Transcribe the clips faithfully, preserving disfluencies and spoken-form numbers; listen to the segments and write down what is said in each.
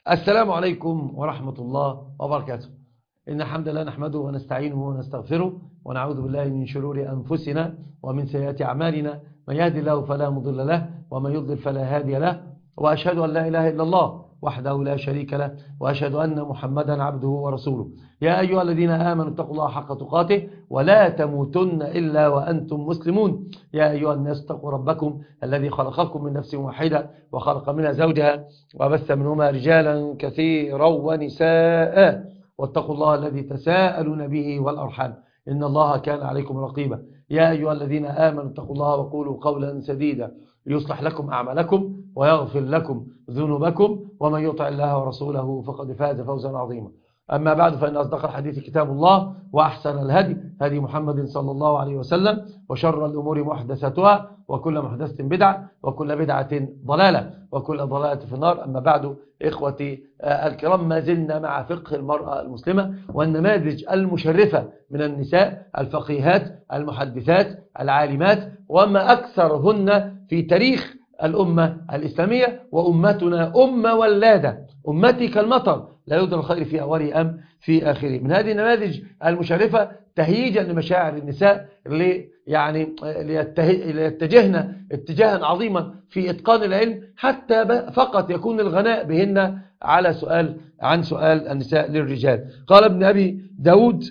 السلام عليكم ورحمة الله وبركاته. إن الحمد لله نحمده ونستعينه ونستغفره ونعوذ بالله من شرور أنفسنا ومن سيئات أعمالنا، من يهدي الله فلا مضل له ومن يضلل فلا هادي له، وأشهد أن لا إله إلا الله وحده لا شريك له، وأشهد أن محمدا عبده ورسوله. يا أيها الذين آمنوا اتقوا الله حق تقاته ولا تموتن إلا وأنتم مسلمون. يا أيها الناس اتقوا ربكم الذي خلقكم من نفس واحدة وخلق منها زوجها وبث منهما رجالا كثيرا ونساء، واتقوا الله الذي تساءلون به والأرحام إن الله كان عليكم رقيبا. يا أيها الذين آمنوا اتقوا الله وقولوا قولا سديدا يصلح لكم أعمالكم ويغفر لكم ذنوبكم، ومن يطع الله ورسوله فقد فاز فوزا عظيما. أما بعد، فإن أصدق الحديث كتاب الله، وأحسن الهدي هدي محمد صلى الله عليه وسلم، وشر الأمور محدثاتها، وكل محدثة بدعة، وكل بدعة ضلالة، وكل ضلالة في النار. أما بعد، إخوتي الكرام، ما زلنا مع فقه المرأة المسلمة والنماذج المشرفة من النساء الفقيهات المحدثات العالمات، وما أكثرهن في تاريخ الأمة الإسلامية. وأمتنا أمة ولادة، أمتي كالمطر لا يدرى الخير في أولي أم في آخره. من هذه النماذج المشرفة تهييجا لمشاعر النساء اللي يعني ليتجهن اتجاها عظيما في إتقان العلم، حتى فقط يكون الغناء بهن على سؤال عن سؤال النساء للرجال. قال ابن أبي داود: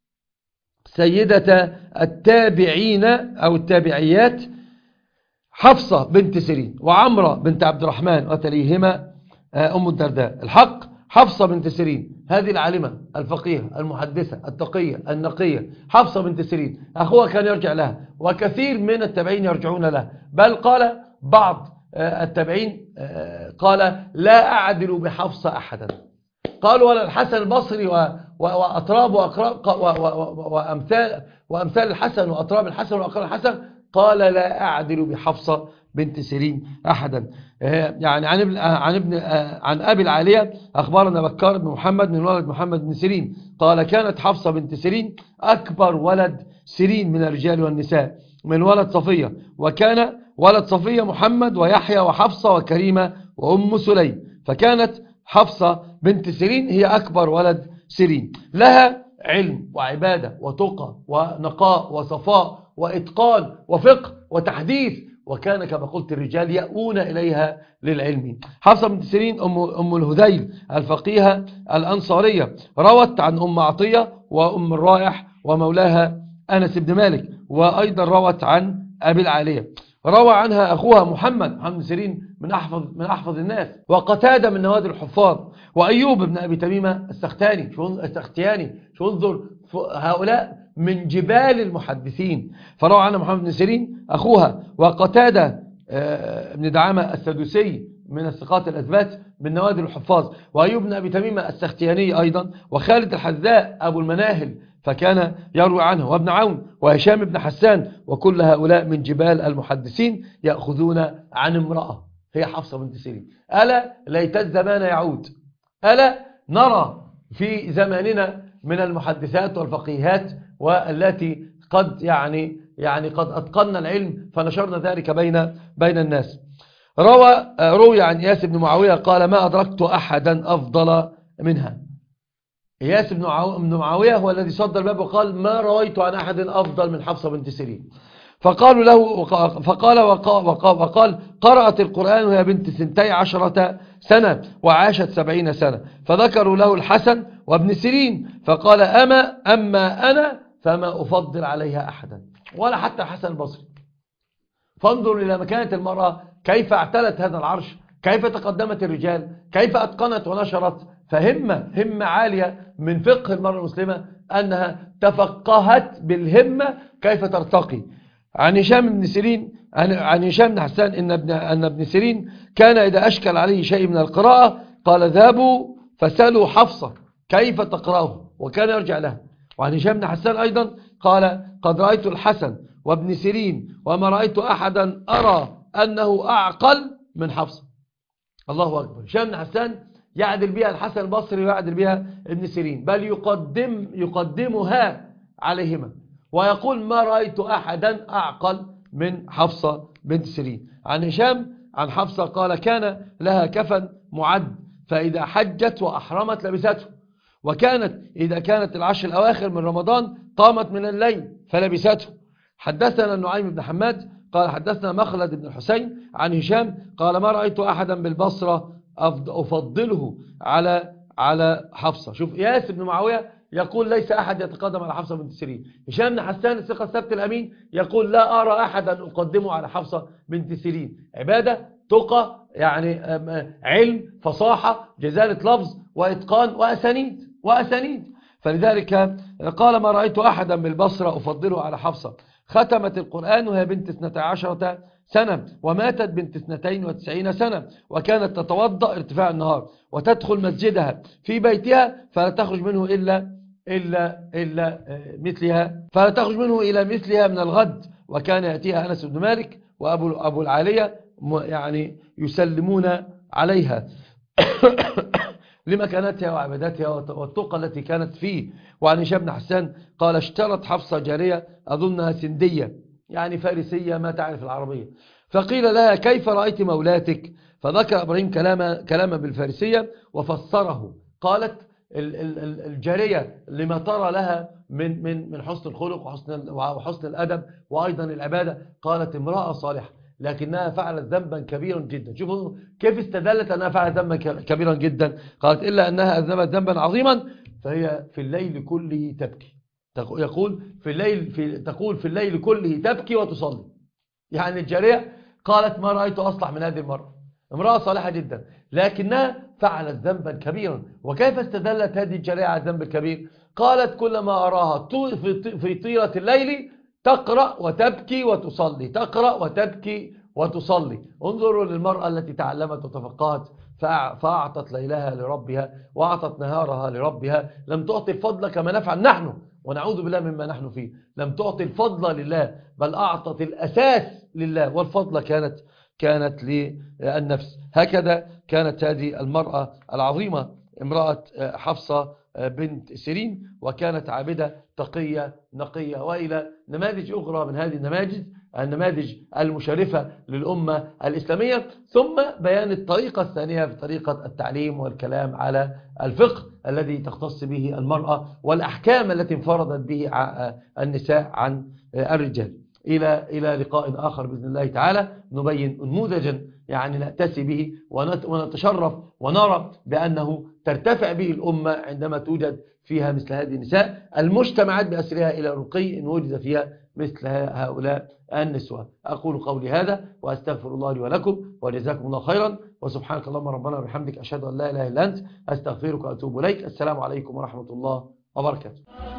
سيدة التابعين أو التابعيات حفصة بنت سيرين وعمرة بنت عبد الرحمن وتليهما أم الدرداء. الحق حفصة بنت سيرين، هذه العالمة الفقيهة المحدثة التقية النقية، حفصة بنت سيرين أخوها كان يرجع لها، وكثير من التابعين يرجعون لها، بل قال بعض التابعين قال: لا أعدل بحفصة أحدا. قالوا: ولا الحسن البصري وأطراب وأمثال وأمثال الحسن وأطراب الحسن وأقران الحسن، قال: لا أعدل بحفصة بنت سيرين أحدا. يعني عن ابن عن ابن عن أبي العالية أخبرنا بكار بن محمد من ولد محمد بن سيرين قال: كانت حفصة بنت سيرين أكبر ولد سيرين من الرجال والنساء من ولد صفية، وكان ولد صفية محمد ويحيى وحفصة وكريمة وأم سليم، فكانت حفصة بنت سيرين هي أكبر ولد سيرين. لها علم وعبادة وتقى ونقاء وصفاء وإتقان وفقه وتحديث، وكان كما قلت الرجال يأوون إليها للعلم. حفصة بنت سيرين أم, أم الهذيل الفقيهة الأنصارية، روت عن أم عطية وأم الرائح ومولاها أنس بن مالك، وأيضا روت عن أبي العالية. روى عنها أخوها محمد محمد بن سيرين من أحفظ, من أحفظ الناس، وقتادة من نوادر الحفاظ، وأيوب بن أبي تميمة السختاني شو السختياني شو انظر هؤلاء من جبال المحدثين. فروى عنها محمد بن سيرين أخوها، وقتادة بن دعامة السدوسي من الثقات الأثبات من نوادر الحفاظ، وأيوب بن أبي تميمة السختياني أيضا، وخالد الحذاء أبو المناهل فكان يروي عنه، وابن عون وهشام بن حسان، وكل هؤلاء من جبال المحدثين يأخذون عن امرأة هي حفصة بنت سيرين. ألا ليت الزمان يعود، ألا نرى في زماننا من المحدثات والفقيهات والتي قد يعني يعني قد أتقن العلم فنشرنا ذلك بين بين الناس. روى روي عن إياس بن معاوية قال: ما أدركت أحدا أفضل منها. إياس بن معاوية هو الذي صدر الباب وقال: ما رويت عن أحد أفضل من حفصة بنت سيرين. فقالوا له فقال وقال, وقال: قرأت القرآن وهي بنت ثنتي عشرة سنة وعاشت سبعين سنة. فذكروا له الحسن وابن سيرين فقال: أما أما أنا فما أفضل عليها أحدا، ولا حتى الحسن البصري. فانظر إلى مكانة المرأة، كيف اعتلت هذا العرش، كيف تقدمت الرجال، كيف أتقنت ونشرت. فهمة همة عالية من فقه المرأة المسلمة أنها تفقهت بالهمة كيف ترتقي. عن هشام بن سيرين عن هشام بن حسان إن ابن أن ابن سيرين كان إذا أشكل عليه شيء من القراءة قال: ذهبوا فسألوا حفصة كيف تقرأه، وكان يرجع لها. وعن هشام بن حسان أيضا قال: قد رأيت الحسن وابن سيرين وما رأيت أحدا أرى أنه أعقل من حفصة. الله أكبر. هشام بن حسان يعدل بها الحسن البصري ويعدل بها ابن سيرين، بل يقدم يقدمها عليهما، ويقول: ما رأيت أحدا أعقل من حفصة بنت سيرين. عن هشام عن حفصة قال: كان لها كفن معد فإذا حجت وأحرمت لبسته، وكانت إذا كانت العشر الأواخر من رمضان قامت من الليل فلبسته. حدثنا النعيم بن حماد قال حدثنا مخلد بن الحسين عن هشام قال ما رأيت أحدا بالبصرة أفضله على على حفصة. شوف إياس بن معاوية يقول ليس أحد يتقدم على حفصة بنت سيرين. هشام بن حسان الثقة الثبت الأمين يقول لا أرى أحدا أقدمه على حفصة بنت سيرين. عبادة، تقى، يعني علم، فصاحة، جزالة لفظ، وإتقان، وأسانيد وأسانيد فلذلك قال ما رأيت أحدا بالبصرة أفضله على حفصة. ختمت القرآن وهي بنت اثنتي عشرة سنة، وماتت بنت اثنتين وتسعين سنة، وكانت تتوضأ ارتفاع النهار وتدخل مسجدها في بيتها فلا تخرج منه إلا إلا إلا مثلها فلا تخرج منه إلى مثلها من الغد. وكان يأتيها أنس بن مالك وأبو أبو العالية يعني يسلمون عليها لمكانتها وعبادتها والتقى التي كانت فيه. وعن هشام بن حسان قال اشترت حفصة جارية أظنها سندية يعني فارسية ما تعرف العربية، فقيل لها كيف رأيت مولاتك؟ فذكر إبراهيم كلام كلاما بالفارسية وفسره. قالت الجارية لما ترى لها من من من حسن الخلق وحسن وحسن الأدب وأيضا العبادة، قالت امرأة صالحة لكنها فعلت ذنبا كبيرا جدا. شوفوا كيف استدلت أنها فعلت ذنبا كبيرا جدا. قالت إلا أنها أذنبت ذنبا عظيما فهي في الليل كله تبكي. يقول في الليل في تقول في الليل كله تبكي وتصلي. يعني الجارية قالت ما رأيت أصلح من هذه المرأة، امرأة صالحة جدا لكنها فعلت ذنبا كبيرا. وكيف استدلت هذه الجارية على الذنب الكبير؟ قالت كلما أراها في طيلة الليل تقرأ وتبكي وتصلي، تقرأ وتبكي وتصلي. انظروا للمرأة التي تعلمت وتفقهت فأعطت ليلها لربها وأعطت نهارها لربها. لم تعطي الفضل كما نفعل نحن ونعوذ بالله مما نحن فيه. لم تعطي الفضل لله بل أعطت الأساس لله، والفضل كانت كانت للنفس. هكذا كانت هذه المرأة العظيمة امرأة حفصة بنت سيرين، وكانت عابدة تقية نقية. وإلى نماذج أخرى من هذه النماذج النماذج المشرفة للأمة الإسلامية. ثم بيان الطريقة الثانية في طريقة التعليم والكلام على الفقه الذي تختص به المرأة والأحكام التي انفردت به النساء عن الرجال. إلى إلى لقاء آخر بإذن الله تعالى نبين نموذجا يعني نأتسي به ونتشرف ونرى بأنه ترتفع به الأمة عندما توجد فيها مثل هذه النساء، المجتمعات بأسرها إلى رقي إن وجد فيها مثل هؤلاء النسوة. أقول قولي هذا وأستغفر الله لي ولكم وجزاكم الله خيرا، وسبحانك اللهم ربنا وبحمدك أشهد أن لا إله إلا أنت أستغفرك وأتوب إليك. السلام عليكم ورحمة الله وبركاته.